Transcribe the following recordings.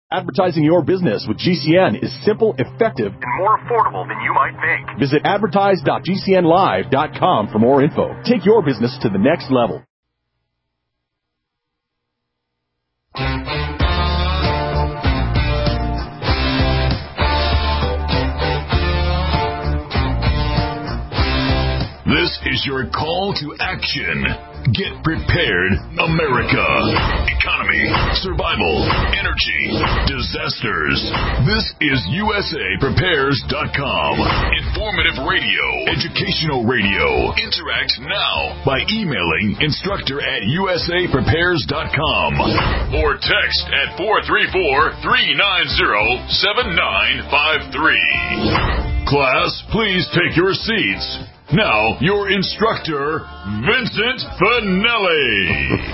Advertising your business with GCN is simple, effective, and more affordable than you might think. Visit advertise.gcnlive.com for more info. Take your business to the next level. This is your call to action. Get prepared, America. Economy, survival, energy, disasters. This is USAPrepares.com. Informative radio, educational radio. Interact now by emailing instructor@USAPrepares.com or text at 434-390-7953. Class, please take your seats. Now, your instructor, Vincent Finelli.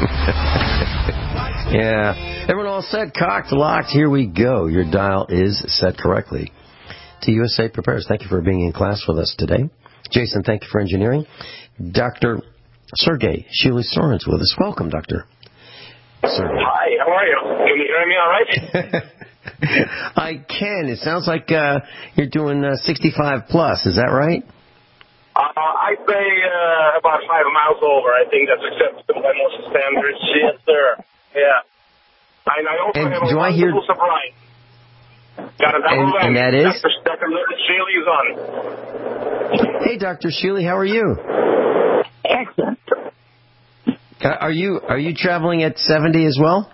Yeah. Everyone all set, cocked, locked? Here we go. Your dial is set correctly to USA Prepares. Thank you for being in class with us today. Jason, thank you for engineering. Dr. Sergey Shili-Sorens with us. Welcome, Dr. Sergey. Hi, how are you? Can you hear me all right? I can. It sounds like you're doing 65 plus. Is that right? I say about 5 miles over. I think that's acceptable by most standards. Yes, sir. Yeah. And I also have a wonderful surprise. Got a double and that is? Dr. Sheely is on. Hey, Dr. Sheely, how are you? Excellent. Are you traveling at 70 as well?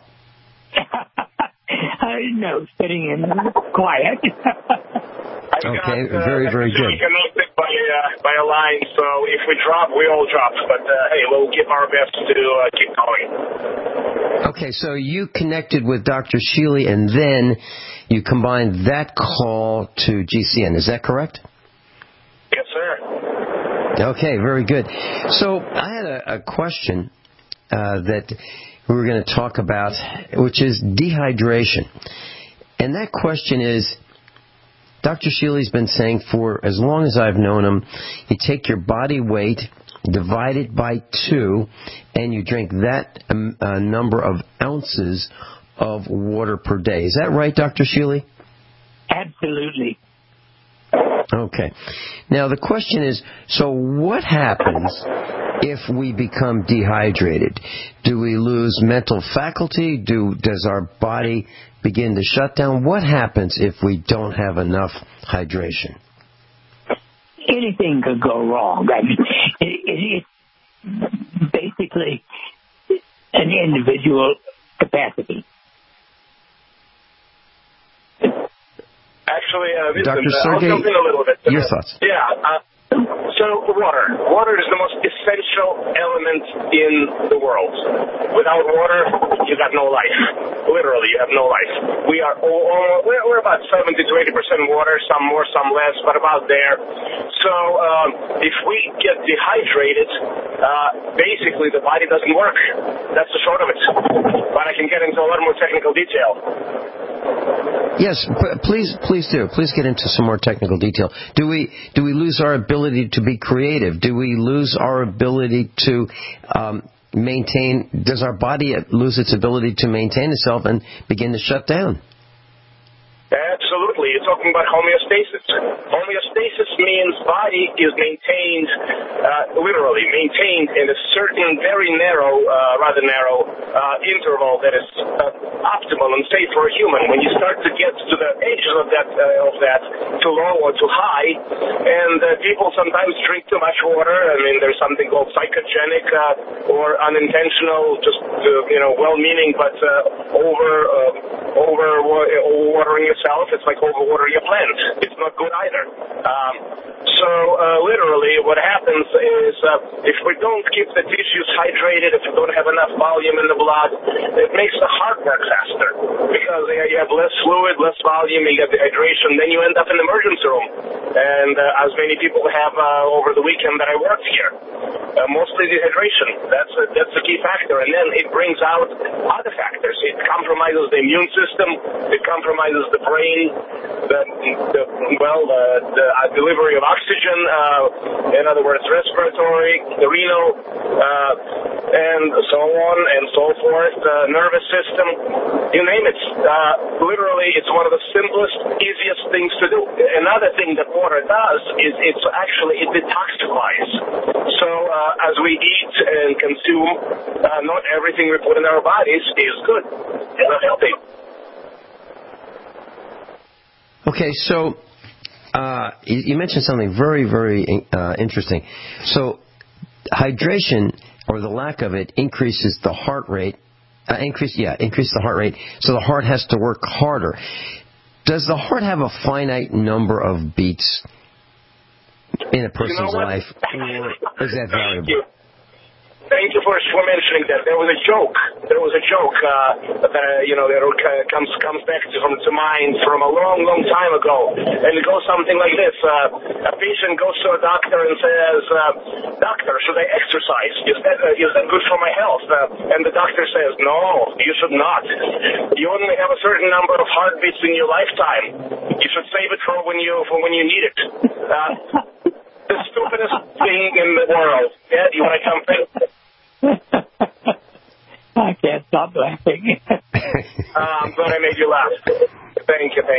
No, sitting in quiet. Okay, very, very good. Connected by a line, so if we drop, we all drop. But hey, we'll give our best to keep going. Okay, so you connected with Dr. Sheely, and then you combined that call to GCN. Is that correct? Yes, sir. Okay, very good. So I had a question that we were going to talk about, which is dehydration. And that question is, Dr. Sheely's been saying for as long as I've known him, you take your body weight, divide it by 2, and you drink that number of ounces of water per day. Is that right, Dr. Sheely? Absolutely. Okay. Now, the question is, so what happens if we become dehydrated? Do we lose mental faculty? Does our body begin to shut down? What happens if we don't have enough hydration? Anything could go wrong. I mean, it's basically an individual capacity. Actually, Dr. Vincent, Sergey, I'll jump in a little bit. Your thoughts? Yeah. So water. Water is the most essential element in the world. Without water, you got no life. Literally, you have no life. We're about 70 to 80% water, some more, some less, but about there. So if we get dehydrated, basically the body doesn't work. That's the short of it. But I can get into a lot more technical detail. Yes, please do. Please get into some more technical detail. Do we lose our ability to be creative? Do we lose our ability to maintain? Does our body lose its ability to maintain itself and begin to shut down? Absolutely. You're talking about homeostasis. Homeostasis means body is maintained, literally maintained in a certain very narrow, rather narrow interval that is optimal and safe for a human. When you start to get to the edges of that, too low or too high, and people sometimes drink too much water. I mean, there's something called psychogenic or unintentional, just well-meaning, but overwatering yourself. It's like overwatering your plant. It's not good either. So literally what happens is if we don't keep the tissues hydrated, if we don't have enough volume in the blood, it makes the heart work faster because you have less fluid, less volume, you get dehydration, then you end up in the emergency room. And as many people have over the weekend that I worked here, mostly dehydration. That's the key factor. And then it brings out other factors. It compromises the immune system. It compromises the brain, the delivery of oxygen, in other words, respiratory, the renal, and so on and so forth, nervous system, you name it. Literally, it's one of the simplest, easiest things to do. Another thing that water does is it detoxifies. So as we eat and consume, not everything we put in our bodies is good. It's not healthy. Okay, so you mentioned something very, very interesting. So hydration, or the lack of it, increases the heart rate. Increase the heart rate, so the heart has to work harder. Does the heart have a finite number of beats in a person's life, or is that variable? Thank you for mentioning that. There was a joke that comes back to mind from a long, long time ago, and it goes something like this: a patient goes to a doctor and says, "Doctor, should I exercise? Is that good for my health?" And the doctor says, "No, you should not. You only have a certain number of heartbeats in your lifetime. You should save it for when you need it." The stupidest thing in the world. Ed, you want to come in? I can't stop laughing. I'm glad I made you laugh. Thank you.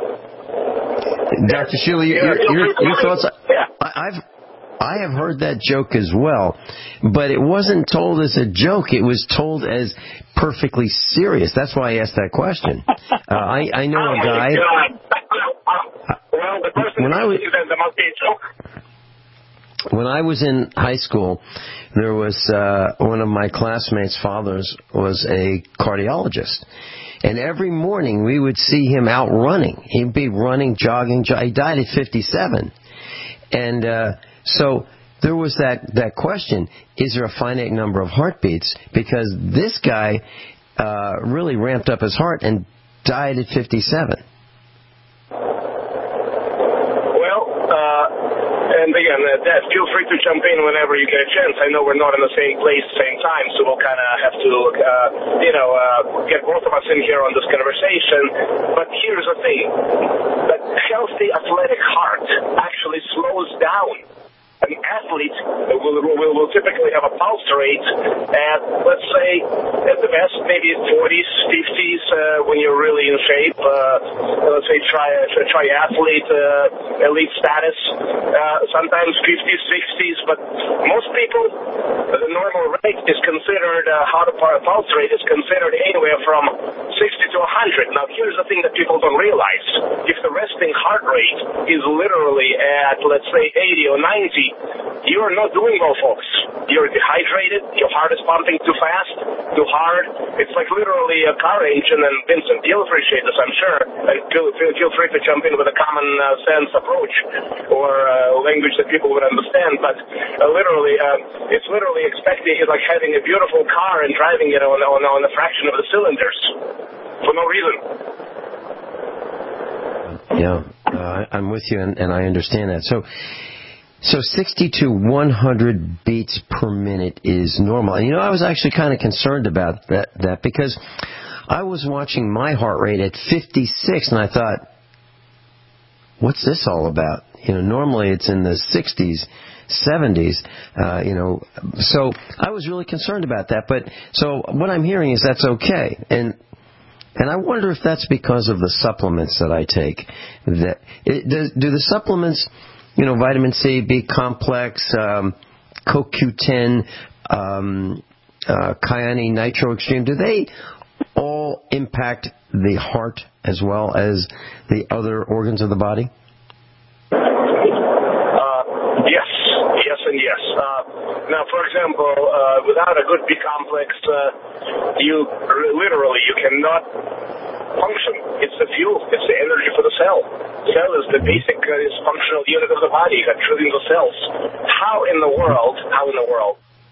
Dr. Schuler, your thoughts? Yeah. I have heard that joke as well, but it wasn't told as a joke. It was told as perfectly serious. That's why I asked that question. I know a guy. Well, the person who says that must be a joke. When I was in high school, there was one of my classmates' fathers was a cardiologist. And every morning we would see him out running. He'd be running, jogging. He died at 57. And so there was that question, is there a finite number of heartbeats? Because this guy really ramped up his heart and died at 57. And again, Dad, feel free to jump in whenever you get a chance. I know we're not in the same place, same time, so we'll kind of have to, get both of us in here on this conversation. But here's the thing. The healthy athletic heart actually slows down. An athlete will typically have a pulse rate at, let's say, at the best, maybe 40s, 50s, when you're really in shape. Let's say triathlete, elite status. Sometimes 50s, 60s, but most people, the normal rate is considered, pulse rate is considered anywhere from 60 to 100. Now, here's the thing that people don't realize. If the resting heart rate is literally at, let's say, 80 or 90, you are not doing well, folks. You're dehydrated. Your heart is pumping too fast, too hard. It's like literally a car engine. And Vincent, you'll appreciate this, I'm sure. And feel free to jump in with a common sense approach or language that people would understand. But it's literally expecting it's like having a beautiful car and driving it on a fraction of the cylinders for no reason. Yeah, I'm with you, and I understand that. So 60 to 100 beats per minute is normal. And, I was actually kind of concerned about that because I was watching my heart rate at 56, and I thought, what's this all about? Normally it's in the 60s, 70s, So I was really concerned about that. But so what I'm hearing is that's okay. And I wonder if that's because of the supplements that I take. Do the supplements, vitamin C, B complex, CoQ10, Kyani Nitro Extreme, do they all impact the heart as well as the other organs of the body? Yes and yes. Now, for example, without a good B complex, you cannot function. It's the fuel. It's the energy for the cell. Cell is the basic functional unit of the body. You got trillions of cells. How in the world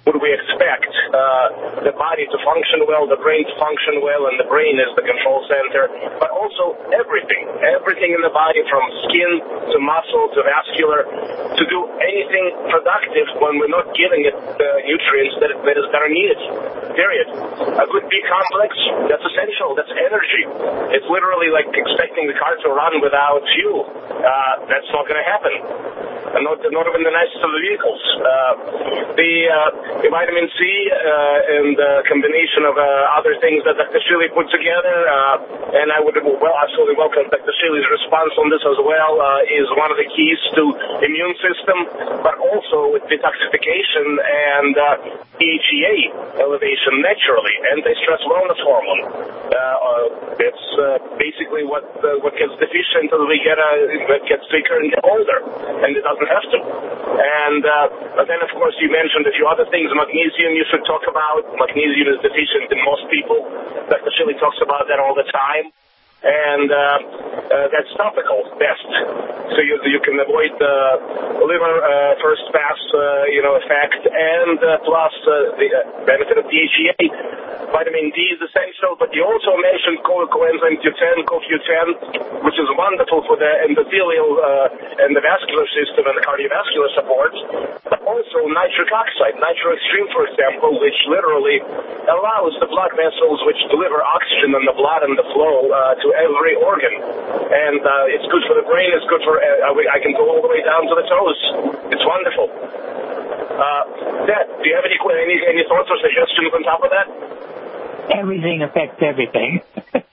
would we expect the body to function well, the brain to function well, and the brain is the control center, but also everything in the body from skin to muscle to vascular to do anything productive when we're not giving it the nutrients that are needed, period. A good B complex, that's essential, that's energy. It's literally like expecting the car to run without fuel. That's not going to happen. Not even the nicest of the vehicles. The vitamin C and the combination of other things that Dr. Shiley put together, and I would absolutely welcome Dr. Shiley's response on this as well, is one of the keys to immune system, but also with detoxification and DHEA elevation naturally, anti-stress wellness hormone. It's basically what gets deficient as we get sicker and get older, and it doesn't have to. And but then, of course, you mentioned a few other things. Magnesium you should talk about. Magnesium is deficient in most people. Dr. Shiley talks about that all the time. And that's topical, best. So you can avoid the liver first pass, effect, and plus the benefit of DHEA. Vitamin D is essential, but you also mentioned coenzyme Q10, CoQ10, which is wonderful for the endothelial and the vascular system and the cardiovascular support, but also nitric oxide, Nitro Extreme, for example, which literally allows the blood vessels which deliver oxygen in the blood and the flow to every organ. And it's good for the brain, it's good for, I can go all the way down to the toes. It's wonderful. Dad, do you have any thoughts or suggestions on top of that? Everything affects everything.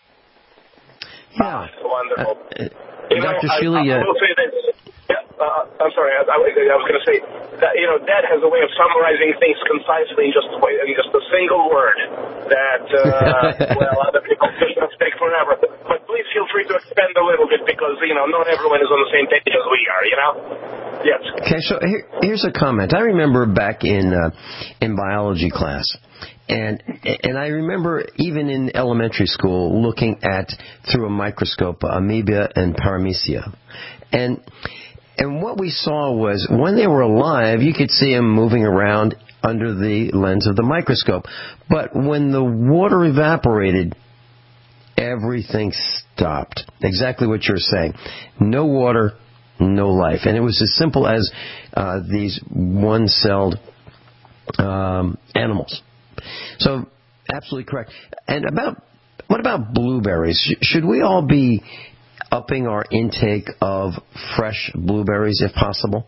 Yeah. Wonderful. Dr. Shiley, I will say that, I'm sorry, I was going to say that, Dad has a way of summarizing things concisely in just a single word that, other people just take forever. But please feel free to expand a little bit because, not everyone is on the same page as we are, Yes. Okay, so here's a comment. I remember back in biology class, and I remember even in elementary school looking at through a microscope amoeba and paramecia, and what we saw was when they were alive, you could see them moving around under the lens of the microscope, but when the water evaporated, everything stopped. Exactly what you're saying. No water, no life. And it was as simple as these one-celled animals. So, absolutely correct. And what about blueberries? Should we all be upping our intake of fresh blueberries if possible?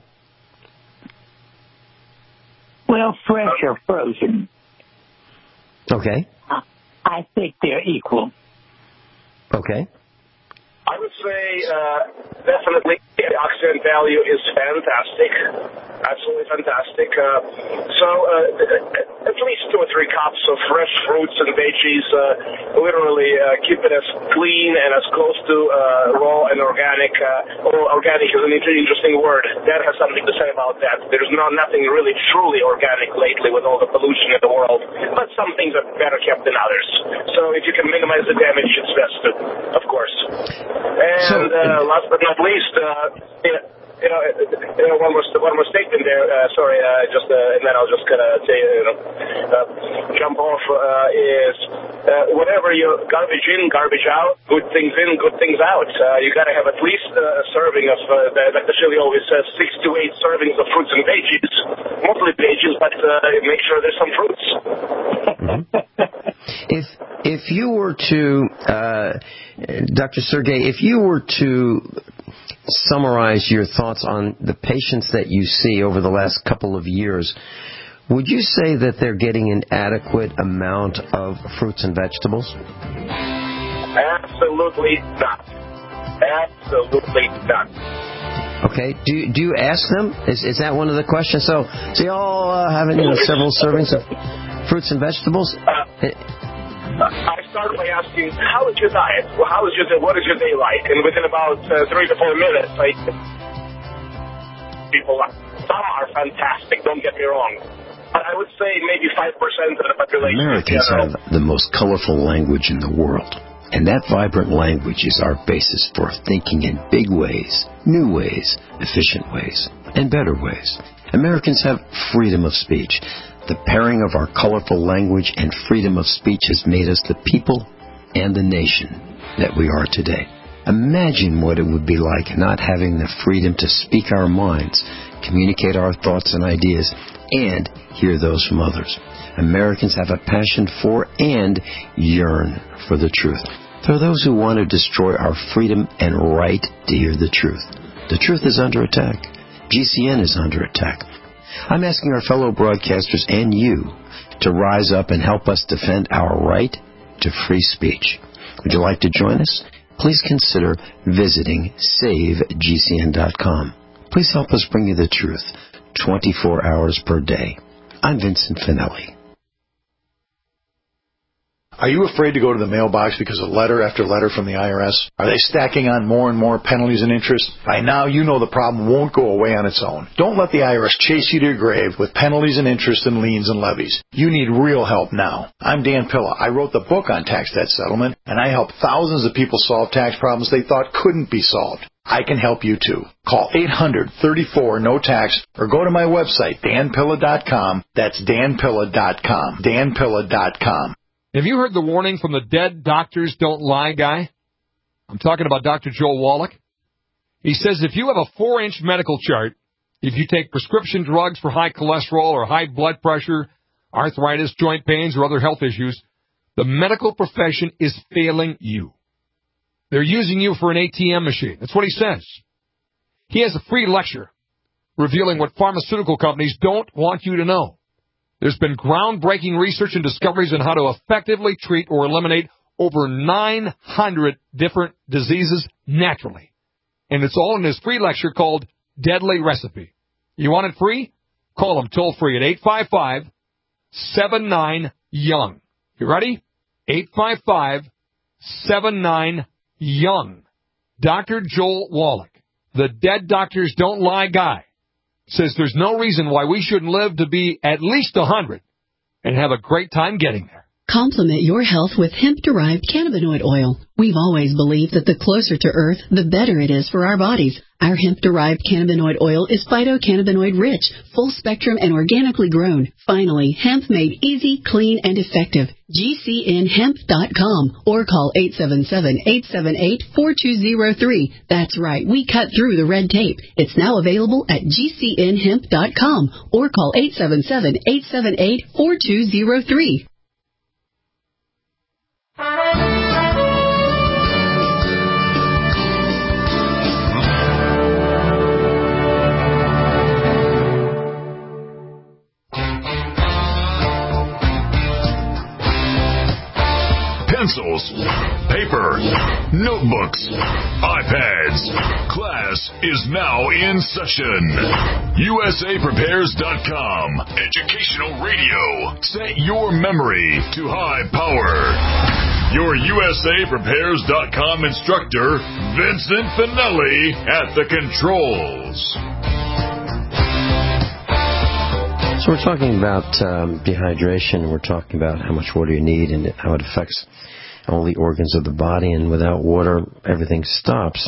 Well, fresh or frozen. Okay. I think they're equal. Okay. I would say definitely the antioxidant value is fantastic, absolutely fantastic. So at least 2 or 3 cups of fresh fruits and veggies, literally keep it as clean and as close to raw and organic. Organic is an interesting word. Dad has something to say about that. There's nothing really truly organic lately with all the pollution in the world, but some things are better kept than others. So if you can minimize the damage, it's best to, of course. And last but not least, one more statement there. Sorry, and then I'll just kind of say, jump off. Is whatever you garbage in, garbage out, good things in, good things out. You got to have at least a serving of. Dr. Shiley always says 6 to 8 servings of fruits and veggies, mostly veggies, but make sure there's some fruits. If you were to, Dr. Sergey, if you were to summarize your thoughts on the patients that you see over the last couple of years, would you say that they're getting an adequate amount of fruits and vegetables? Absolutely not. Absolutely not. Okay. Do you ask them? Is that one of the questions? So you all having several servings of fruits and vegetables? I start by asking, how is your diet? Well, what is your day like? And within about 3 to 4 minutes, some are fantastic, don't get me wrong. But I would say maybe 5% of the population. Americans have the most colorful language in the world. And that vibrant language is our basis for thinking in big ways, new ways, efficient ways, and better ways. Americans have freedom of speech. The pairing of our colorful language and freedom of speech has made us the people and the nation that we are today. Imagine what it would be like not having the freedom to speak our minds, communicate our thoughts and ideas, and hear those from others. Americans have a passion for and yearn for the truth. There are those who want to destroy our freedom and right to hear the truth. The truth is under attack. GCN is under attack. I'm asking our fellow broadcasters and you to rise up and help us defend our right to free speech. Would you like to join us? Please consider visiting SaveGCN.com. Please help us bring you the truth 24 hours per day. I'm Vincent Finelli. Are you afraid to go to the mailbox because of letter after letter from the IRS? Are they stacking on more and more penalties and interest? By now, you know the problem won't go away on its own. Don't let the IRS chase you to your grave with penalties and interest and liens and levies. You need real help now. I'm Dan Pilla. I wrote the book on tax debt settlement, and I help thousands of people solve tax problems they thought couldn't be solved. I can help you too. Call 800-34-NO-TAX or go to my website, danpilla.com. That's danpilla.com. danpilla.com. Have you heard the warning from the Dead Doctors Don't Lie guy? I'm talking about Dr. Joel Wallach. He says if you have a 4-inch medical chart, if you take prescription drugs for high cholesterol or high blood pressure, arthritis, joint pains, or other health issues, the medical profession is failing you. They're using you for an ATM machine. That's what he says. He has a free lecture revealing what pharmaceutical companies don't want you to know. There's been groundbreaking research and discoveries on how to effectively treat or eliminate over 900 different diseases naturally. And it's all in this free lecture called Deadly Recipe. You want it free? Call them toll free at 855-79-YOUNG. You ready? 855-79-YOUNG. Dr. Joel Wallach, the Dead Doctors Don't Lie guy, says there's no reason why we shouldn't live to be at least 100 and have a great time getting there. Complement your health with hemp-derived cannabinoid oil. We've always believed that the closer to Earth, the better it is for our bodies. Our hemp-derived cannabinoid oil is phytocannabinoid rich, full spectrum, and organically grown. Finally, hemp made easy, clean, and effective. GCNhemp.com or call 877-878-4203. That's right, we cut through the red tape. It's now available at GCNhemp.com or call 877-878-4203. Pencils, paper, notebooks, iPads. Class is now in session. USAPrepares.com. Educational radio. Set your memory to high power. Your USAPrepares.com instructor, Vincent Finelli, at the controls. So we're talking about dehydration. We're talking about how much water you need and how it affects all the organs of the body. And without water, everything stops.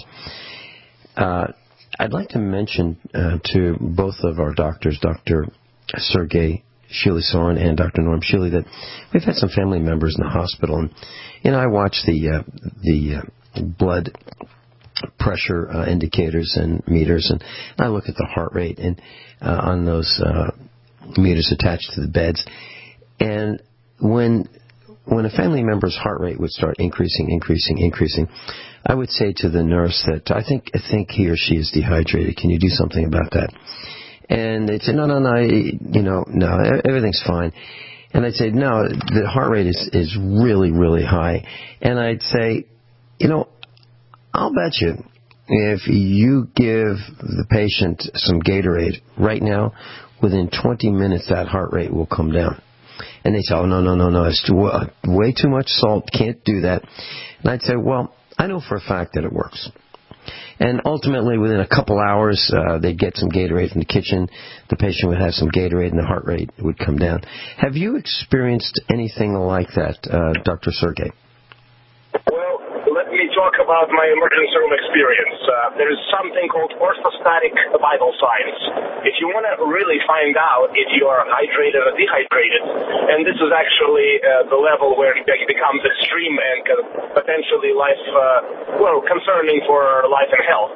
I'd like to mention to both of our doctors, Dr. Sergei Shili-Soren and Dr. Norm Shili, that we've had some family members in the hospital. And I watch the blood pressure indicators and meters, and I look at the heart rate and on those meters attached to the beds. And when a family member's heart rate would start increasing, I would say to the nurse that I think he or she is dehydrated. Can you do something about that? And they'd say, no, everything's fine. And I'd say, no, the heart rate is really, really high. And I'd say, I'll bet you if you give the patient some Gatorade right now, within 20 minutes that heart rate will come down. And they say, oh, no, it's way too much salt, can't do that. And I'd say, well, I know for a fact that it works. And ultimately, within a couple hours, they'd get some Gatorade from the kitchen. The patient would have some Gatorade, and the heart rate would come down. Have you experienced anything like that, Dr. Sergei? Well, let me talk about my emergency room experience. There is something called orthostatic vital signs. If you want to really find out if you are hydrated or dehydrated, and this is actually the level where it becomes extreme and potentially concerning for life and health.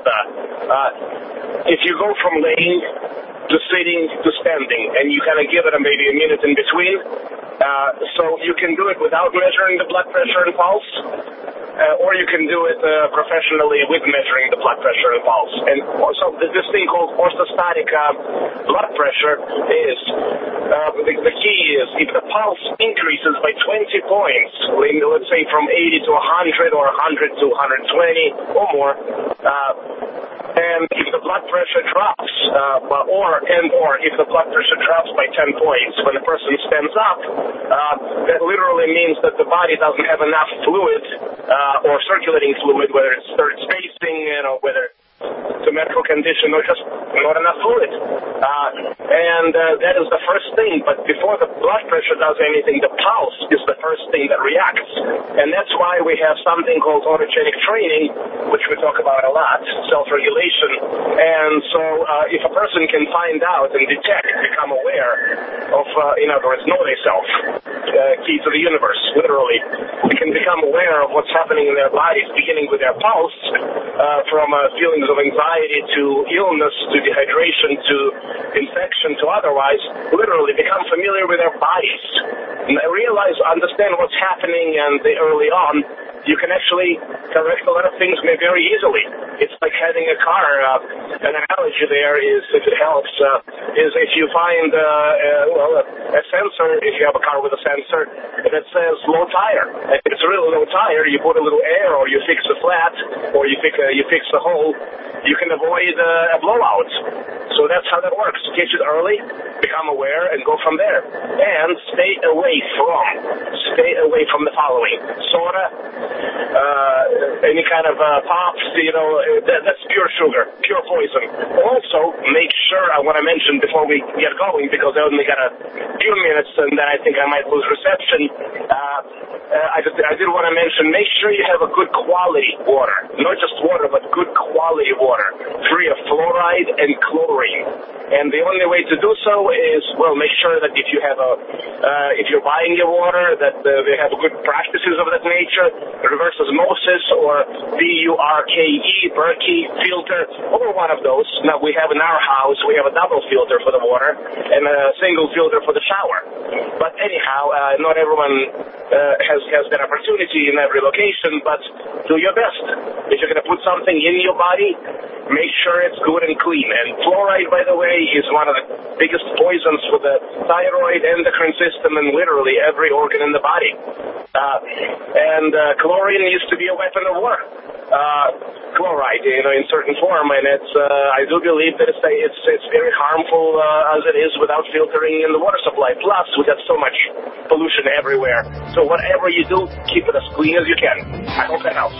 If you go from laying to sitting to standing, and you kind of give it maybe a minute in between, so you can do it without measuring the blood pressure and pulse, or you can do it professionally with measuring the blood pressure and pulse. And also this thing called orthostatic blood pressure is, the key is if the pulse increases by 20 points, let's say from 80 to 100 or 100 to 120 or more, and if the blood pressure drops, or if the blood pressure drops by 10 points when a person stands up, that literally means that the body doesn't have enough fluid or circulating fluid, whether it's third spacing, whether it's a medical condition or just not enough fluid. And that is the first thing. But before the blood pressure does anything, the pulse is the first thing that reacts. And that's why we have something called autogenic training, which we talk about a lot, self-regulation. And so if a person can find out and detect, become aware of, in other words, know thyself, key to the universe, literally, we can become aware of what's happening in their bodies, beginning with their pulse, from feelings of anxiety to illness to dehydration to infection to otherwise, literally become familiar with their bodies. And understand what's happening, and early on, you can actually correct a lot of things very easily. It's like having a car. An analogy there is, if it helps, is if you find a sensor, if you have a car with a sensor, that says low tire. If it's a really low tire, you put a little air, or you fix the flat, or you fix the hole, you can avoid a blowout. So that's how that works. Catch it early, become aware, and go from there. And stay away from the following: soda, any kind of pops, that's pure sugar, pure poison. Also, make sure, I want to mention before we get going, because I only got a few minutes and then I think I might lose reception, I did want to mention, make sure you have a good quality water. Not just water, but good quality water, free of fluoride and chlorine. And the only way to do so is, make sure that if you're buying your water, that they have good practices of that nature, reverse osmosis or BURKE, Berkey filter, or one of those. Now, we have in our house, we have a double filter for the water and a single filter for the shower. But anyhow, not everyone has that opportunity in every location, but do your best. If you're going to put something in your body, make sure it's good and clean. And fluoride, by the way, is one of the biggest poisons for the thyroid, endocrine system, and literally every organ in the body. And chlorine used to be a weapon of war. Chloride, in certain form, and it's I do believe that it's very harmful as it is without filtering in the water supply. Plus, we got so much pollution everywhere. So whatever you do, keep it as clean as you can. I hope that helps.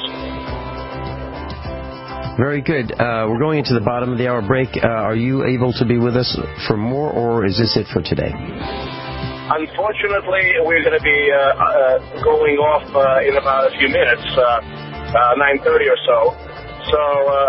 Very good. We're going into the bottom of the hour break. Are you able to be with us for more, or is this it for today? Unfortunately, we're going to be going off in about a few minutes, 9:30 or so. So,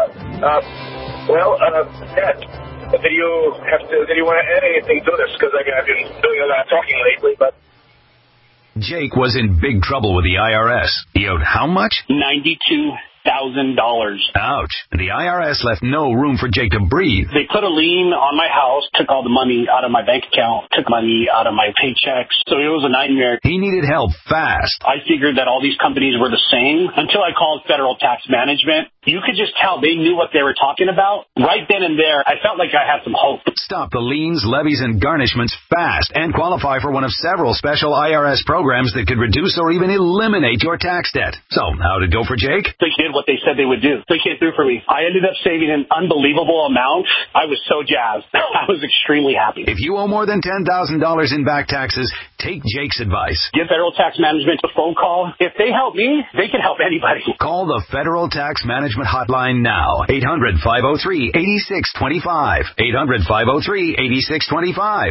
Ed, did you want to add anything to this? Because I've been doing a lot of talking lately, but. Jake was in big trouble with the IRS. He owed how much? $92,000. Ouch. The IRS left no room for Jake to breathe. They put a lien on my house, took all the money out of my bank account, took money out of my paychecks. So it was a nightmare. He needed help fast. I figured that all these companies were the same until I called Federal Tax Management. You could just tell they knew what they were talking about. Right then and there, I felt like I had some hope. Stop the liens, levies, and garnishments fast and qualify for one of several special IRS programs that could reduce or even eliminate your tax debt. So, how'd it go for Jake? They did what they said they would do. They came through for me. I ended up saving an unbelievable amount. I was so jazzed. I was extremely happy. If you owe more than $10,000 in back taxes, take Jake's advice. Give Federal Tax Management a phone call. If they help me, they can help anybody. Call the Federal Tax Management hotline now. 800-503-8625. 800-503-8625.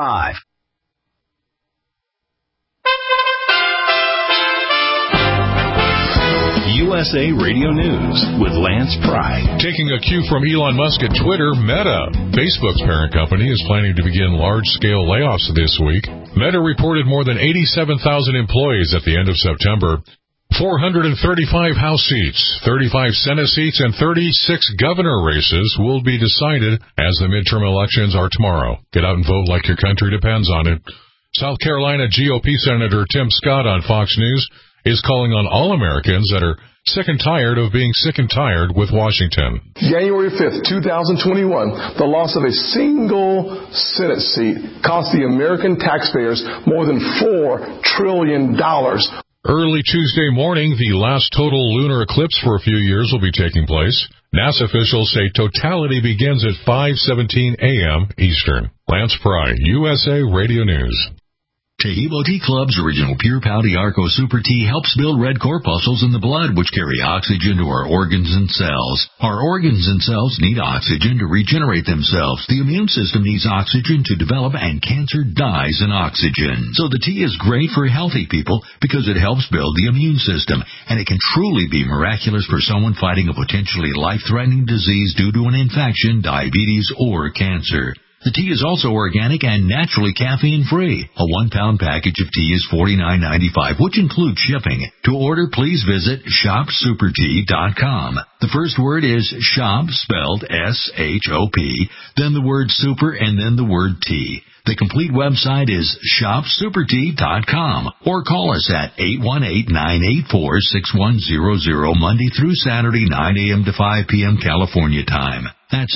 800-503-8625. USA Radio News with Lance Pry. Taking a cue from Elon Musk at Twitter, Meta, Facebook's parent company, is planning to begin large-scale layoffs this week. Meta reported more than 87,000 employees at the end of September. 435 House seats, 35 Senate seats, and 36 governor races will be decided as the midterm elections are tomorrow. Get out and vote like your country depends on it. South Carolina GOP Senator Tim Scott on Fox News is calling on all Americans that are sick and tired of being sick and tired with Washington. January 5th, 2021, the loss of a single Senate seat cost the American taxpayers more than $4 trillion. Early Tuesday morning, the last total lunar eclipse for a few years will be taking place. NASA officials say totality begins at 5:17 a.m. Eastern. Lance Pry, USA Radio News. Taheebo Tea Club's original Pure Pau Arco Super Tea helps build red corpuscles in the blood, which carry oxygen to our organs and cells. Our organs and cells need oxygen to regenerate themselves. The immune system needs oxygen to develop, and cancer dies in oxygen. So the tea is great for healthy people because it helps build the immune system, and it can truly be miraculous for someone fighting a potentially life-threatening disease due to an infection, diabetes, or cancer. The tea is also organic and naturally caffeine-free. A 1-pound package of tea is $49.95, which includes shipping. To order, please visit shopsupertea.com. The first word is shop, spelled S-H-O-P, then the word super, and then the word tea. The complete website is shopsupertea.com, or call us at 818-984-6100 Monday through Saturday, 9 a.m. to 5 p.m. California time. That's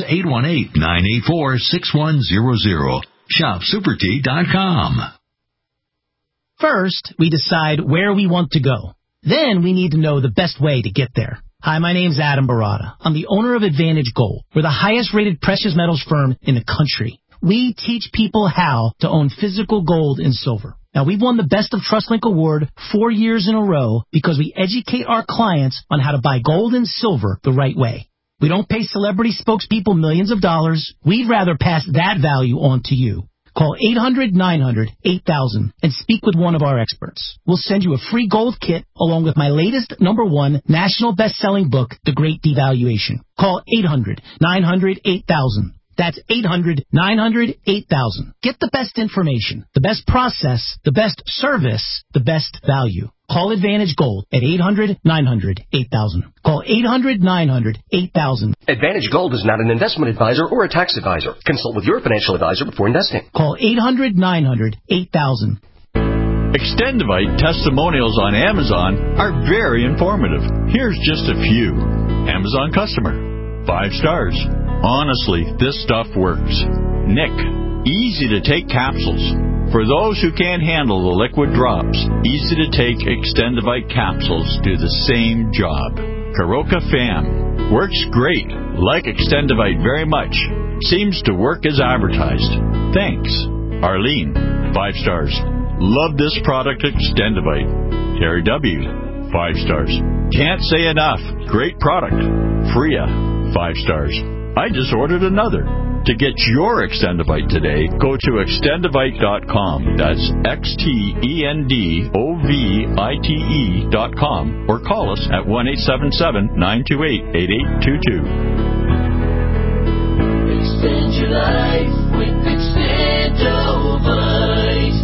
818-984-6100. Shopsupertea.com. First, we decide where we want to go. Then we need to know the best way to get there. Hi, my name's Adam Barada. I'm the owner of Advantage Gold. We're the highest-rated precious metals firm in the country. We teach people how to own physical gold and silver. Now, we've won the Best of TrustLink Award 4 years in a row because we educate our clients on how to buy gold and silver the right way. We don't pay celebrity spokespeople millions of dollars. We'd rather pass that value on to you. Call 800-900-8000 and speak with one of our experts. We'll send you a free gold kit along with my latest #1 national best-selling book, The Great Devaluation. Call 800-900-8000. That's 800-900-8000. Get the best information, the best process, the best service, the best value. Call Advantage Gold at 800-900-8000. Call 800-900-8000. Advantage Gold is not an investment advisor or a tax advisor. Consult with your financial advisor before investing. Call 800-900-8000. Extendivite testimonials on Amazon are very informative. Here's just a few. Amazon customer. 5 stars. Honestly, this stuff works. Nick, easy to take capsules. For those who can't handle the liquid drops, easy to take Extendivite capsules do the same job. Karoka Fam, works great. Like Extendivite very much. Seems to work as advertised. Thanks. Arlene, 5 stars. Love this product, Extendivite. Terry W, 5 stars. Can't say enough. Great product. Freya, 5 stars. I just ordered another. To get your Extendivite today, go to extendivite.com. That's XTENDOVITE.com, or call us at 1-877-928-8822. Extend your life with Extendovite.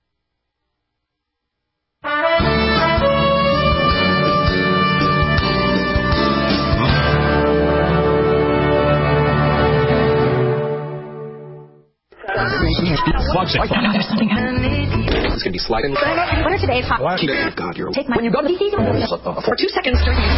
It's going to be sliding. What are today's hot? God, you're... Take my... When you go to the for 2 seconds.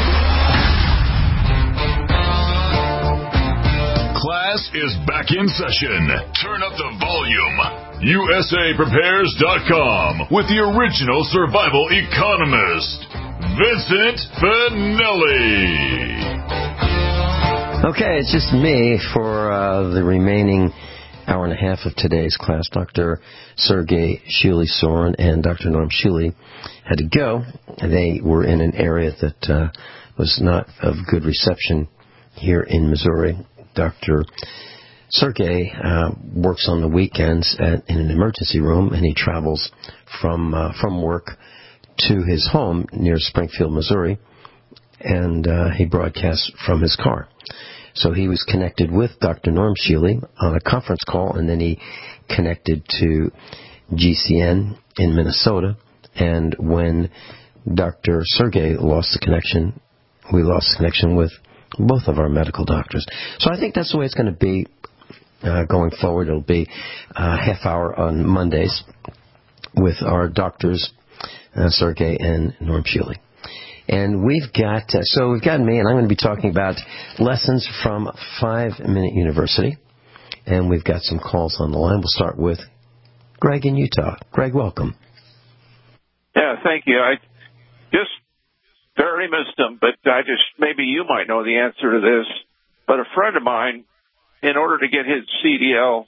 Class is back in session. Turn up the volume. USAPrepares.com with the original survival economist, Vincent Finelli. Okay, it's just me for the remaining hour and a half of today's class. Dr. Sergei Shuli-Soren and Dr. Norm Shuli had to go. They were in an area that was not of good reception here in Missouri. Dr. Sergei works on the weekends in an emergency room, and he travels from work to his home near Springfield, Missouri. and he broadcasts from his car. So he was connected with Dr. Norm Shealy on a conference call, and then he connected to GCN in Minnesota. And when Dr. Sergey lost the connection, we lost the connection with both of our medical doctors. So I think that's the way it's going to be going forward. It'll be a half hour on Mondays with our doctors, Sergey and Norm Shealy. And we've got me, and I'm going to be talking about lessons from 5-Minute University. And we've got some calls on the line. We'll start with Greg in Utah. Greg, welcome. Yeah, thank you. I just barely missed them, but maybe you might know the answer to this. But a friend of mine, in order to get his CDL,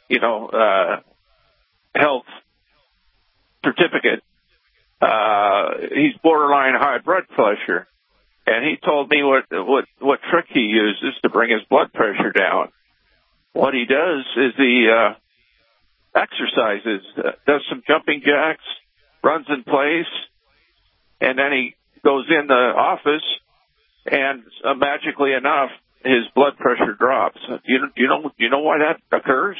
health certificate, he's borderline high blood pressure, and he told me what trick he uses to bring his blood pressure down. What he does is he exercises, does some jumping jacks, runs in place, and then he goes in the office, and magically enough, his blood pressure drops. You know why that occurs?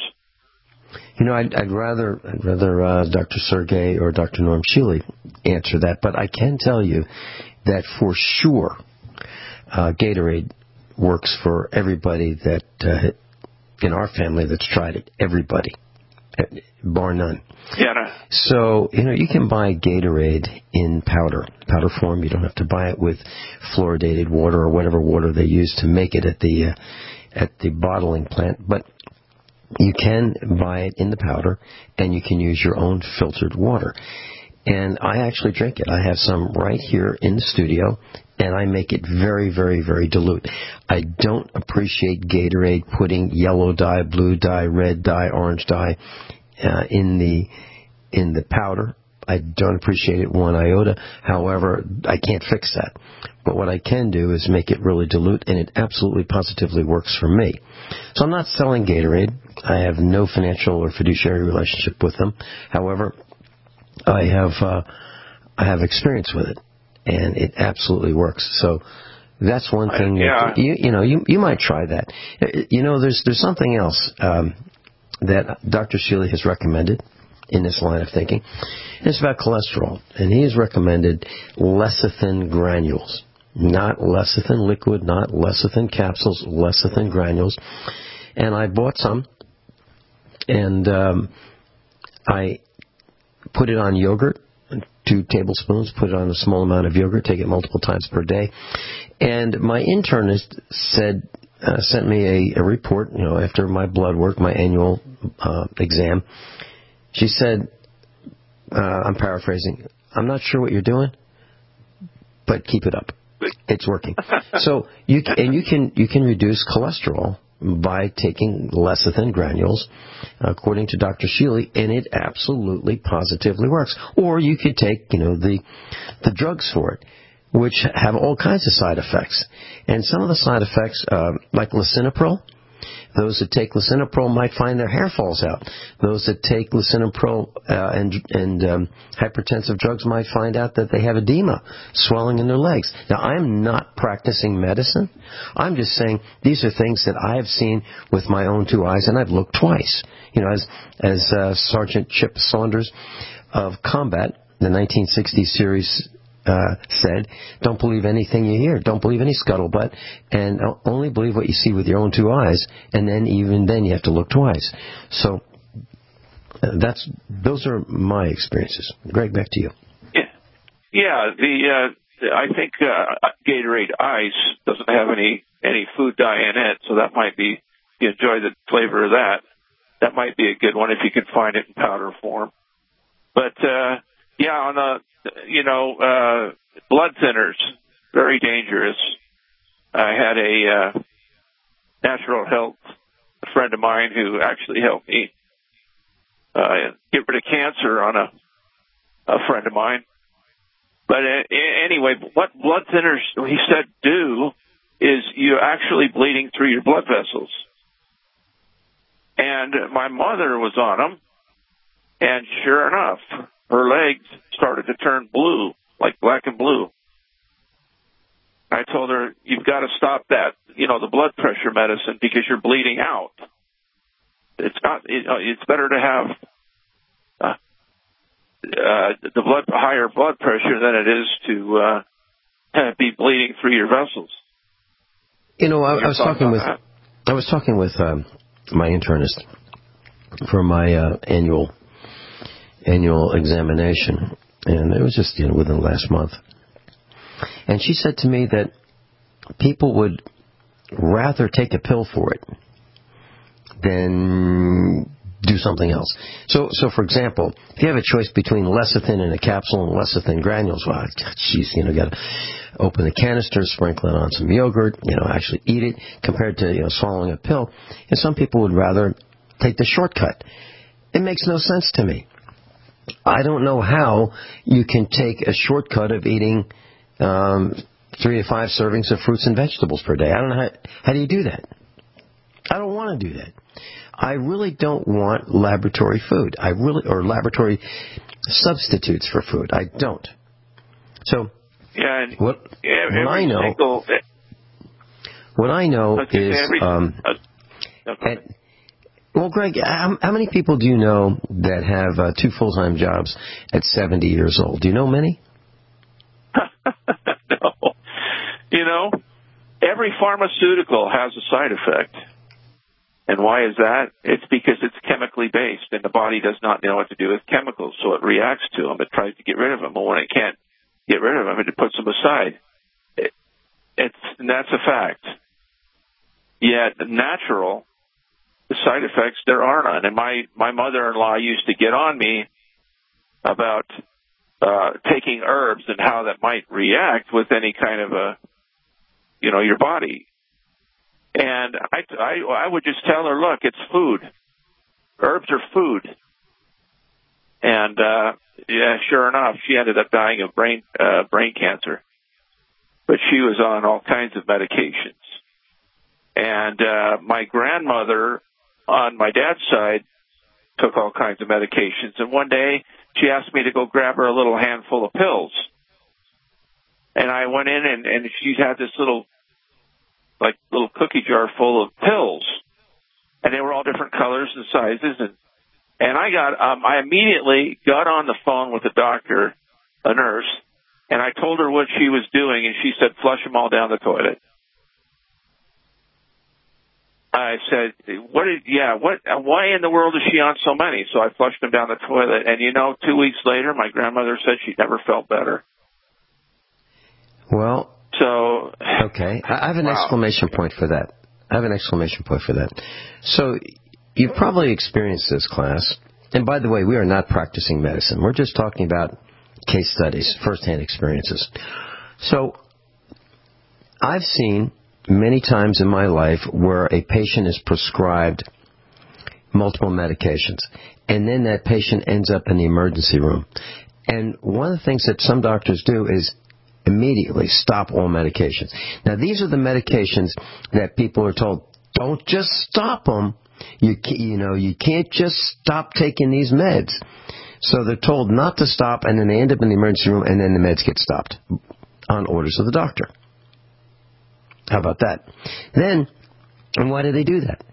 I'd rather Dr. Sergey or Dr. Norm Shealy answer that, but I can tell you that for sure Gatorade works for everybody that in our family that's tried it. Everybody, bar none. Yeah. So you can buy Gatorade in powder form. You don't have to buy it with fluoridated water or whatever water they use to make it at the bottling plant, but you can buy it in the powder, and you can use your own filtered water. And I actually drink it. I have some right here in the studio, and I make it very, very, very dilute. I don't appreciate Gatorade putting yellow dye, blue dye, red dye, orange dye in the powder. I don't appreciate it one iota. However, I can't fix that. But what I can do is make it really dilute, and it absolutely positively works for me. So I'm not selling Gatorade. I have no financial or fiduciary relationship with them. However, I have experience with it, and it absolutely works. So that's one thing that you might try that. There's something else that Dr. Shealy has recommended in this line of thinking. It's about cholesterol, and he has recommended lecithin granules. Not lecithin liquid, not lecithin capsules, lecithin granules. And I bought some, and I put it on yogurt, 2 tablespoons, put it on a small amount of yogurt, take it multiple times per day. And my internist sent me a report, after my blood work, my annual exam. She said, I'm paraphrasing, I'm not sure what you're doing, but keep it up. It's working. So you can reduce cholesterol by taking lecithin granules, according to Dr. Shealy, and it absolutely positively works. Or you could take, the drugs for it, which have all kinds of side effects. And some of the side effects, like lisinopril, those that take lisinopril might find their hair falls out. Those that take lisinopril and hypertensive drugs might find out that they have edema, swelling in their legs. Now, I'm not practicing medicine. I'm just saying these are things that I have seen with my own 2 eyes, and I've looked twice. As Sergeant Chip Saunders of Combat, the 1960 series, said, don't believe anything you hear. Don't believe any scuttlebutt, and only believe what you see with your own 2 eyes, and then even then you have to look twice. So those are my experiences. Greg, back to you. Yeah. I think Gatorade Ice doesn't have any food dye in it, so that might be, if you enjoy the flavor of that might be a good one if you can find it in powder form. But on blood thinners, very dangerous. I had a natural health friend of mine who actually helped me get rid of cancer on a friend of mine. But anyway, what blood thinners, he said, do is you're actually bleeding through your blood vessels. And my mother was on them, and sure enough, her legs started to turn blue, like black and blue. I told her, you've got to stop that, the blood pressure medicine because you're bleeding out. It's not, it's better to have higher blood pressure than it is to be bleeding through your vessels. I was talking with my internist for my annual examination, and it was just within the last month. And she said to me that people would rather take a pill for it than do something else. So for example, if you have a choice between lecithin in a capsule and lecithin granules, well, geez, got to open the canister, sprinkle it on some yogurt, actually eat it, compared to swallowing a pill. And some people would rather take the shortcut. It makes no sense to me. I don't know how you can take a shortcut of eating 3 to 5 servings of fruits and vegetables per day. I don't know how do you do that. I don't want to do that. I really don't want laboratory food. Or laboratory substitutes for food. I don't. So what I know is well, Greg, how many people do you know that have 2 full-time jobs at 70 years old? Do you know many? No. Every pharmaceutical has a side effect. And why is that? It's because it's chemically based, and the body does not know what to do with chemicals, so it reacts to them. It tries to get rid of them. But when it can't get rid of them, it puts them aside. And that's a fact. Yet, natural, the side effects, there are none. And my mother-in-law used to get on me about taking herbs and how that might react with any kind of your body. And I would just tell her, look, it's food. Herbs are food. And sure enough, she ended up dying of brain cancer. But she was on all kinds of medications. And my grandmother on my dad's side took all kinds of medications. And one day she asked me to go grab her a little handful of pills. And I went in and she had this little cookie jar full of pills. And they were all different colors and sizes. And I immediately got on the phone with a doctor, a nurse, and I told her what she was doing, and she said, flush them all down the toilet. I said, why in the world is she on so many? So I flushed them down the toilet. And 2 weeks later, my grandmother said she never felt better. Well, okay. I have an exclamation point for that. So you've probably experienced this, class. And by the way, we are not practicing medicine. We're just talking about case studies, first-hand experiences. So I've seen many times in my life where a patient is prescribed multiple medications, and then that patient ends up in the emergency room. And one of the things that some doctors do is immediately stop all medications. Now, these are the medications that people are told, don't just stop them. You can't just stop taking these meds. So they're told not to stop, and then they end up in the emergency room, and then the meds get stopped on orders of the doctor. How about that? Then, and why do they do that?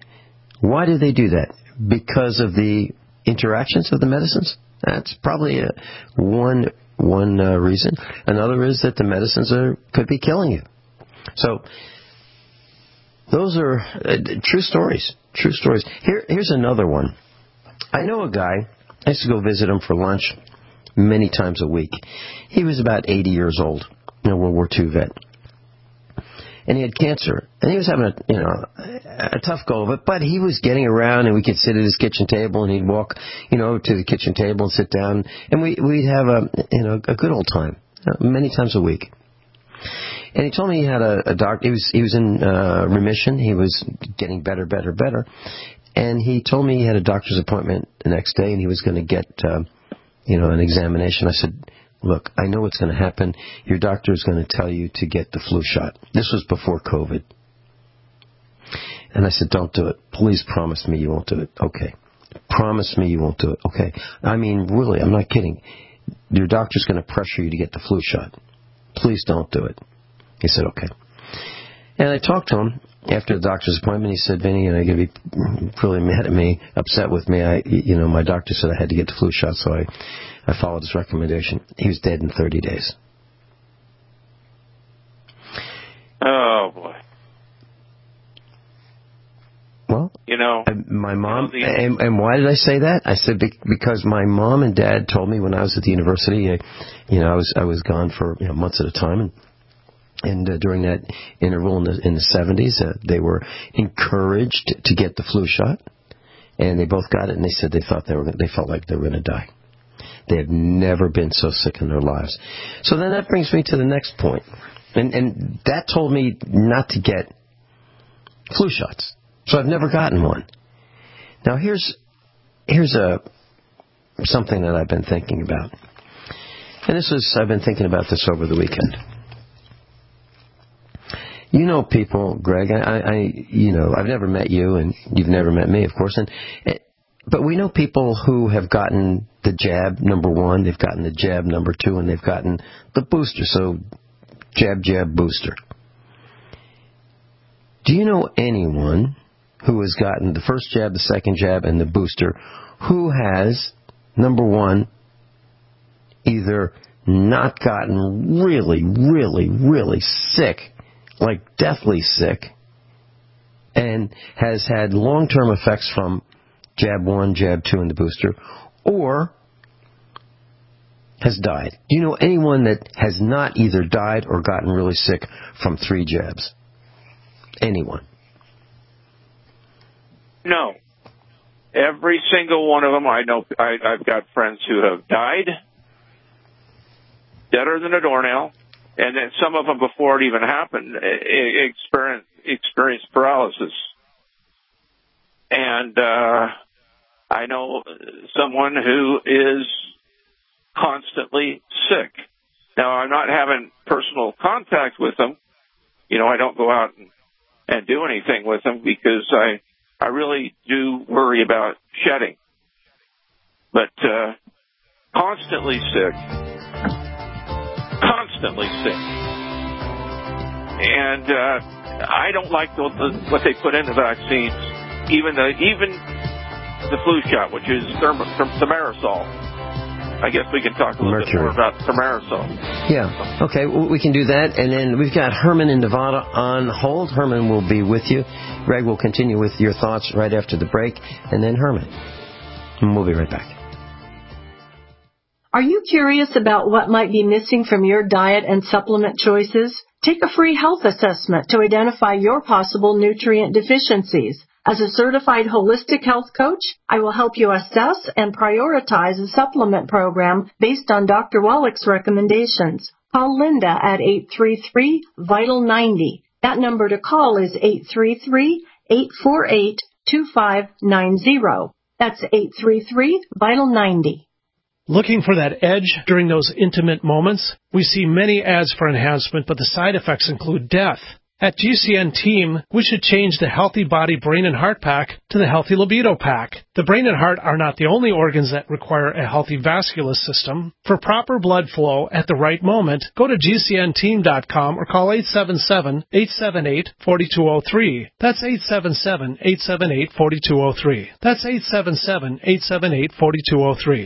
Because of the interactions of the medicines? That's probably one reason. Another is that the medicines could be killing you. So those are true stories. Here's another one. I know a guy. I used to go visit him for lunch many times a week. He was about 80 years old, a World War II vet. And he had cancer. And he was having a tough go of it, but he was getting around, and we could sit at his kitchen table, and he'd walk, to the kitchen table and sit down, and we'd have a good old time, many times a week. And he told me he had a doctor. He was in remission. He was getting better. And he told me he had a doctor's appointment the next day, and he was going to get, an examination. I said, look, I know what's going to happen. Your doctor is going to tell you to get the flu shot. This was before COVID. And I said, don't do it. Please promise me you won't do it. Okay. Promise me you won't do it. Okay. I mean, really, I'm not kidding. Your doctor's going to pressure you to get the flu shot. Please don't do it. He said, okay. And I talked to him after the doctor's appointment. He said, Vinny, you're going to be really mad at me, upset with me. My doctor said I had to get the flu shot, so I followed his recommendation. He was dead in 30 days. Oh, boy. Well, my mom, and why did I say that? I said because my mom and dad told me when I was at the university, I was gone for months at a time, and during that interval in the 70s, they were encouraged to get the flu shot, and they both got it, and they said they felt like they were going to die. They had never been so sick in their lives. So then that brings me to the next point, and that told me not to get flu shots. So I've never gotten one. Now here's something that I've been thinking about, and I've been thinking about this over the weekend. People, Greg. I've never met you, and you've never met me, of course. But we know people who have gotten the jab number 1, they've gotten the jab number 2, and they've gotten the booster. So jab, booster. Do you know anyone who has gotten the first jab, the second jab, and the booster, who has, number 1, either not gotten really, really, really sick, like deathly sick, and has had long-term effects from jab 1, jab 2, and the booster, or has died? Do you know anyone that has not either died or gotten really sick from 3 jabs? Anyone? No. Every single one of them, I know. I've got friends who have died, deader than a doornail, and then some of them, before it even happened, experienced paralysis. And I know someone who is constantly sick. Now, I'm not having personal contact with them. I don't go out and do anything with them because I really do worry about shedding. But constantly sick. And I don't like what they put in the vaccines, even the flu shot, which is thimerosal. I guess we can talk a little bit more about thimerosal. Yeah, okay, we can do that. And then we've got Herman in Nevada on hold. Herman will be with you. Greg will continue with your thoughts right after the break. And then Herman. And we'll be right back. Are you curious about what might be missing from your diet and supplement choices? Take a free health assessment to identify your possible nutrient deficiencies. As a certified holistic health coach, I will help you assess and prioritize a supplement program based on Dr. Wallach's recommendations. Call Linda at 833-VITAL-90. That number to call is 833-848-2590. That's 833-VITAL-90. Looking for that edge during those intimate moments? We see many ads for enhancement, but the side effects include death. At GCN Team, we should change the Healthy Body, Brain, and Heart Pack to the Healthy Libido Pack. The brain and heart are not the only organs that require a healthy vascular system. For proper blood flow at the right moment, go to GCNteam.com or call 877-878-4203. That's 877-878-4203. That's 877-878-4203.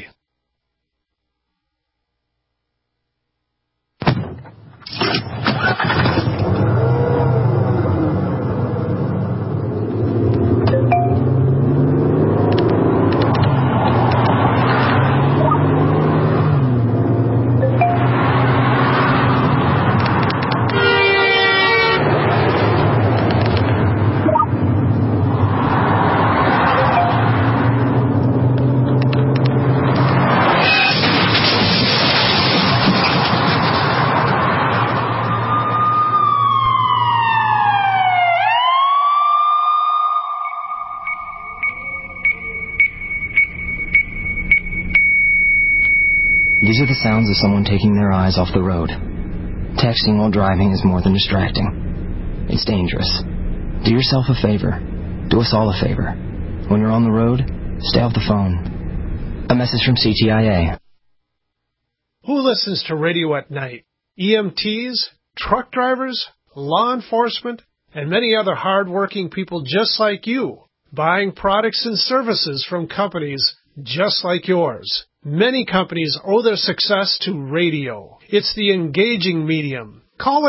These are the sounds of someone taking their eyes off the road. Texting while driving is more than distracting. It's dangerous. Do yourself a favor. Do us all a favor. When you're on the road, stay off the phone. A message from CTIA. Who listens to radio at night? EMTs? Truck drivers? law enforcement, and many other hard-working people just like you, buying products and services from companies just like yours. Many companies owe their success to radio. It's the engaging medium. Call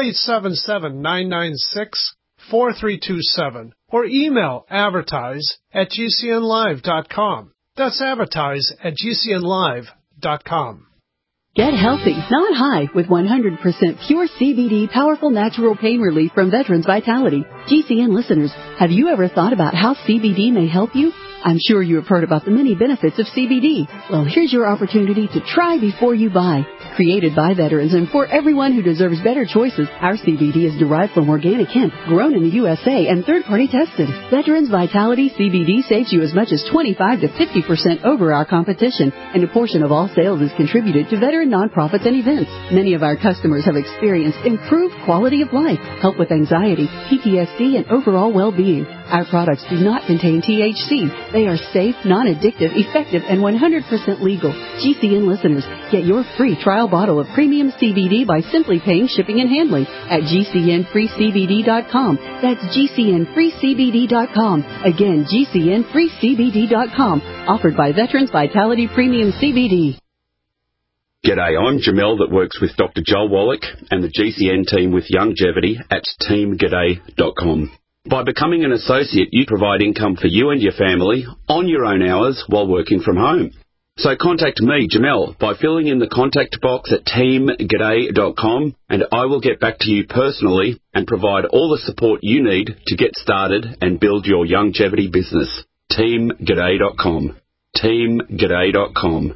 877-996-4327 or email advertise@gcnlive.com. That's advertise@gcnlive.com. Get healthy, not high, with 100% pure CBD powerful natural pain relief from Veterans Vitality. GCN listeners, have you ever thought about how CBD may help you? I'm sure you have heard about the many benefits of CBD. Well, here's your opportunity to try before you buy. Created by veterans and for everyone who deserves better choices, our CBD is derived from organic hemp, grown in the USA and third-party tested. Veterans Vitality CBD saves you as much as 25 to 50% over our competition, and a portion of all sales is contributed to veteran nonprofits and events. Many of our customers have experienced improved quality of life, help with anxiety, PTSD, and overall well-being. Our products do not contain THC. They are safe, non-addictive, effective, and 100% legal. GCN listeners, get your free trial bottle of premium CBD by simply paying shipping and handling at GCNFreeCBD.com. That's GCNFreeCBD.com. Again, GCNFreeCBD.com. Offered by Veterans Vitality Premium CBD. G'day, I'm Jamel that works with Dr. Joel Wallach and the GCN team with Longevity at teamg'day.com. By becoming an associate, you provide income for you and your family on your own hours while working from home. So contact me, Jamel, by filling in the contact box at teamg'day.com, and I will get back to you personally and provide all the support you need to get started and build your longevity business. teamg'day.com. teamg'day.com.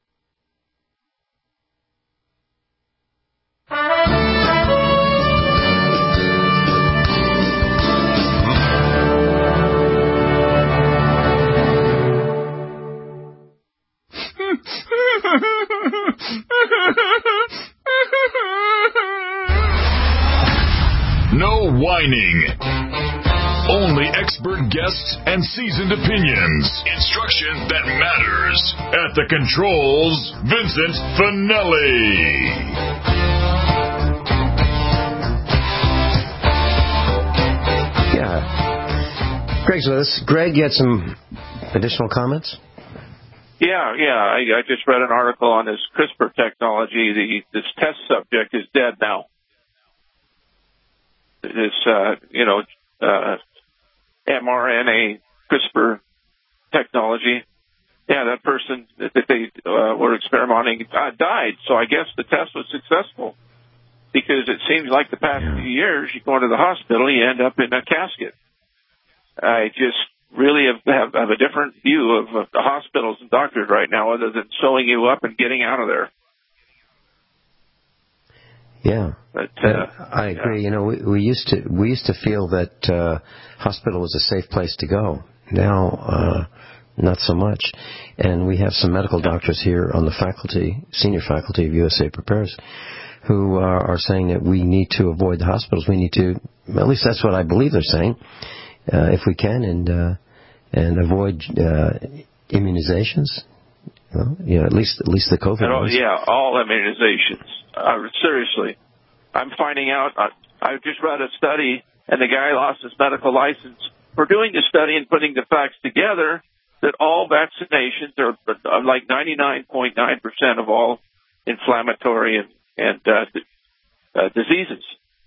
No whining. Only expert guests and seasoned opinions. Instruction that matters. At the controls, Vincent Finelli. Yeah. Greg's with us. Greg, you had some additional comments? Yeah. I just read an article on this CRISPR technology. This test subject is dead now. This, mRNA CRISPR technology. Yeah, that person that they were experimenting died. So I guess the test was successful because it seems like the past few years, you go into the hospital, you end up in a casket. I just really have a different view of the hospitals and doctors right now other than sewing you up and getting out of there. Yeah, but, I agree. You know, we used to feel that hospital was a safe place to go. Now, not so much. And we have some medical doctors here on the faculty, senior faculty of USA Prepares, who are saying that we need to avoid the hospitals. We need to, at least that's what I believe they're saying, if we can, and avoid immunizations. At least the COVID ones. Yeah, all immunizations. Seriously, I'm finding out. I just read a study, and the guy lost his medical license for doing the study and putting the facts together that all vaccinations are like 99.9% of all inflammatory and diseases.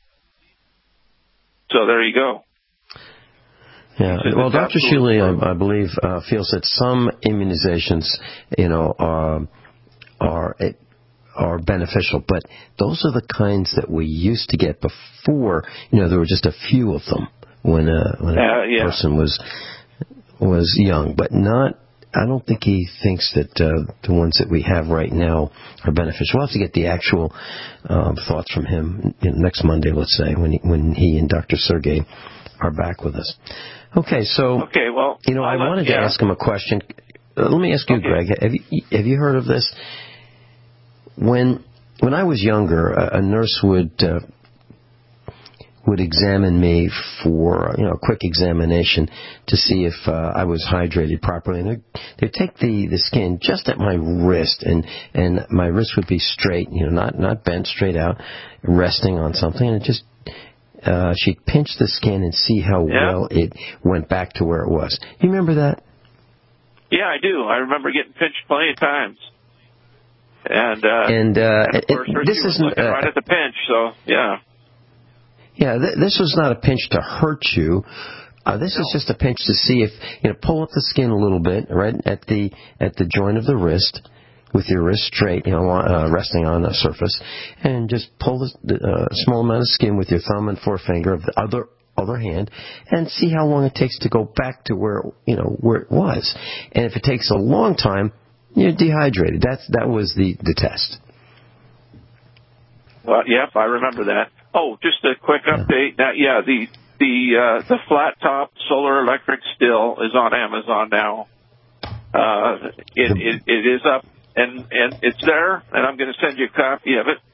So there you go. Yeah. Well, Dr. Shuley, I believe, feels that some immunizations, are beneficial, but those are the kinds that we used to get before. There were just a few of them when a person was young, but not. I don't think he thinks that the ones that we have right now are beneficial. We'll have to get the actual thoughts from him next Monday, let's say, when he and Dr. Sergey are back with us. Okay, so I wanted to ask him a question. Let me ask you, Greg. Have you heard of this? When I was younger, a nurse would examine me for a quick examination to see if I was hydrated properly, and they'd take the skin just at my wrist, and my wrist would be straight, not bent, straight out, resting on something, and it just she'd pinch the skin and see how well it went back to where it was. You remember that? Yeah, I do. I remember getting pinched plenty of times. And of course, this isn't right at the pinch. So yeah. Yeah, this was not a pinch to hurt you. This is just a pinch to see if pull up the skin a little bit, right at the joint of the wrist, with your wrist straight, resting on the surface, and just pull the small amount of skin with your thumb and forefinger of the other hand, and see how long it takes to go back to where it was. And if it takes a long time, you're dehydrated. That was the test. Well, yep, I remember that. Oh, just a quick update. The flat top solar electric still is on Amazon now. It is up and it's there, and I'm going to send you a copy of it.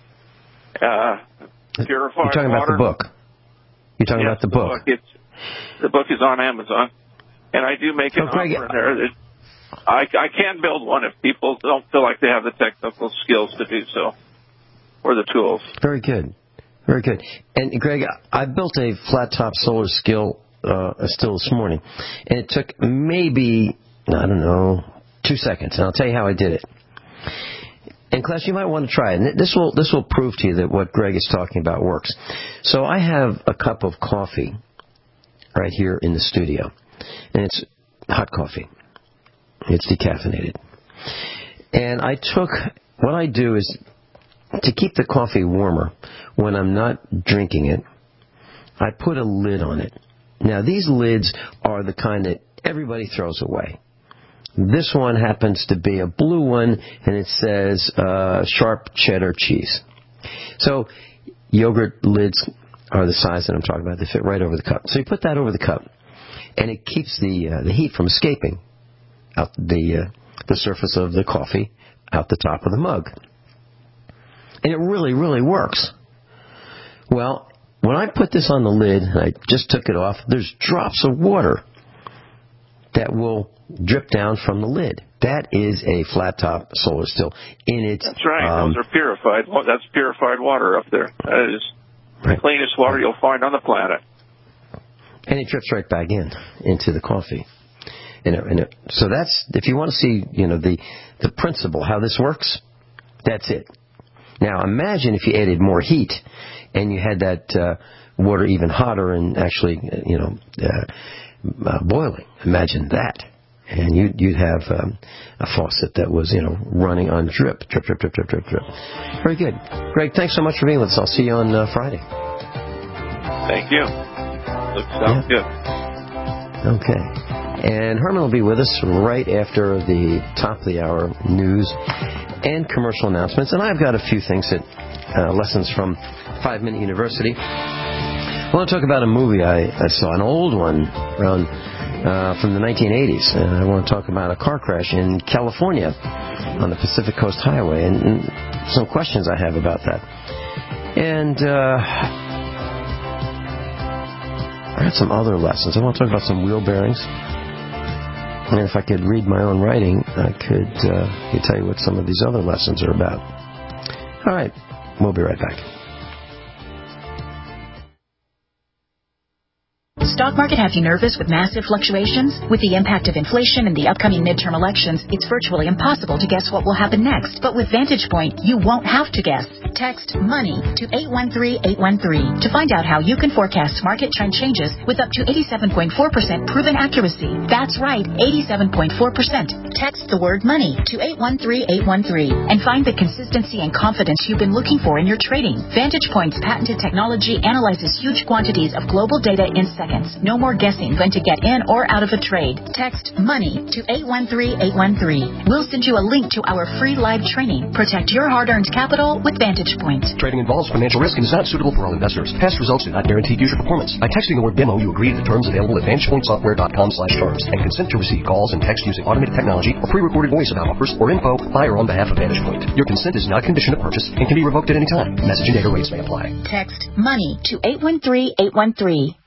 Purified You're talking water. About the book. You're talking about the book. The book is on Amazon, and I do make an offer in there. I can build one if people don't feel like they have the technical skills to do so, or the tools. Very good. Very good. And, Greg, I built a flat-top solar still this morning, and it took maybe, 2 seconds, and I'll tell you how I did it. And, class, you might want to try it. And this will prove to you that what Greg is talking about works. So I have a cup of coffee right here in the studio, and it's hot coffee. It's decaffeinated. And what I do is, to keep the coffee warmer, when I'm not drinking it, I put a lid on it. Now, these lids are the kind that everybody throws away. This one happens to be a blue one, and it says sharp cheddar cheese. So yogurt lids are the size that I'm talking about. They fit right over the cup. So you put that over the cup, and it keeps the heat from escaping out the surface of the coffee out the top of the mug. And it really, really works. Well, when I put this on the lid, and I just took it off, there's drops of water that will drip down from the lid. That is a flat-top solar still. That's right. Those are purified. That's purified water up there. That is the cleanest water you'll find on the planet. And it drips right back into the coffee. So that's, if you want to see, the principle, how this works, that's it. Now, imagine if you added more heat and you had that water even hotter and actually, boiling. Imagine that. And you'd have a faucet that was, running on drip. Very good. Greg, thanks so much for being with us. I'll see you on Friday. Thank you. Sounds good. Okay. And Herman will be with us right after the top of the hour news and commercial announcements. And I've got a few things lessons from 5 Minute University. I want to talk about a movie I saw, an old one around from the 1980s. And I want to talk about a car crash in California on the Pacific Coast Highway and some questions I have about that. And I had some other lessons. I want to talk about some wheel bearings. And if I could read my own writing, I could tell you what some of these other lessons are about. All right. We'll be right back. Stock market have you nervous with massive fluctuations? With the impact of inflation and the upcoming midterm elections, it's virtually impossible to guess what will happen next. But with Vantage Point, you won't have to guess. Text MONEY to 813-813 to find out how you can forecast market trend changes with up to 87.4% proven accuracy. That's right, 87.4%. Text the word MONEY to 813-813 and find the consistency and confidence you've been looking for in your trading. Vantage Point's patented technology analyzes huge quantities of global data in seconds. No more guessing when to get in or out of a trade. Text MONEY to 813-813. We'll send you a link to our free live training. Protect your hard-earned capital with Vantage Point. Trading involves financial risk and is not suitable for all investors. Past results do not guarantee future performance. By texting the word demo, you agree to the terms available at VantagePointSoftware.com/terms and consent to receive calls and text using automated technology or pre-recorded voice about offers or info by or on behalf of Vantage Point. Your consent is not a condition of purchase and can be revoked at any time. Message and data rates may apply. Text MONEY to 813-813.